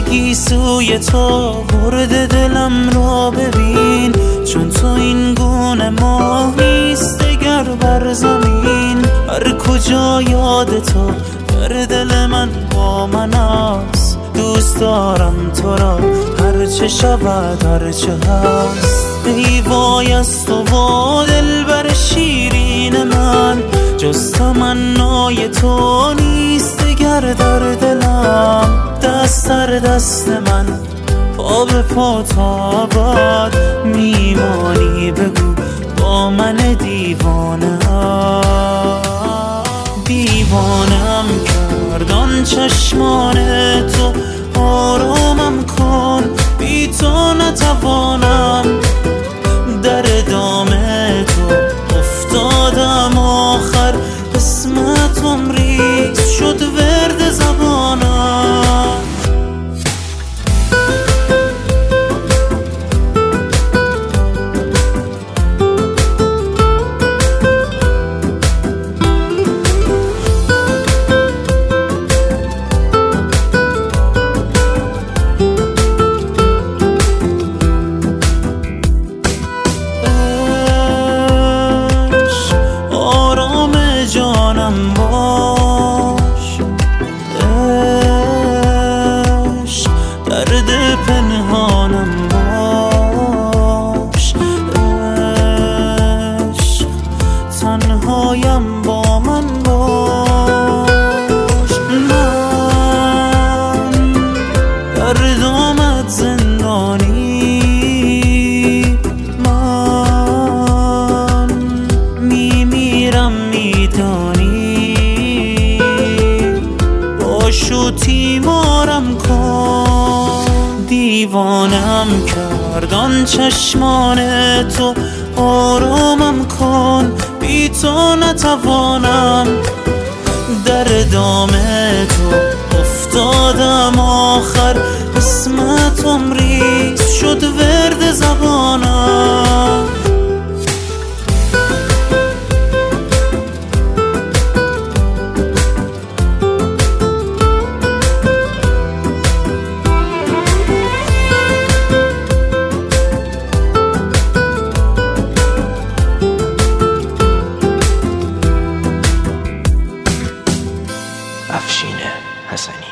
گیسوی تو برده دلم را ببین، چون تو این گونه ماه نیست دگر بر زمین. هر کجا یاد تو در دل من با من است، دوست دارم تو را هرچه شود هرچه هست. ای وای از تو و دلبر شیرین من، جز تمنای تو نیست دگر در دلم. دست در دست من پا به پا تا بعد میمانی، بگو با من دیوانه دیوانم کردان چشمان تو. آرامم کن بی تو نتوانم، در دام تو افتادم آخر قسمتم ریز شد ورد زبانم. جانم باش عشق، درد پنهانم باش عشق، تنهایم با من باش. من در دامت زندانی، من میمیرم میدانی، باشو تیمارم کن. دیوانم کردان چشمان تو، آرامم کن بی تو نتوانم، در دام تو افتادم آخر قسمتم ریز شد ورد زبانم. افشین حسنی.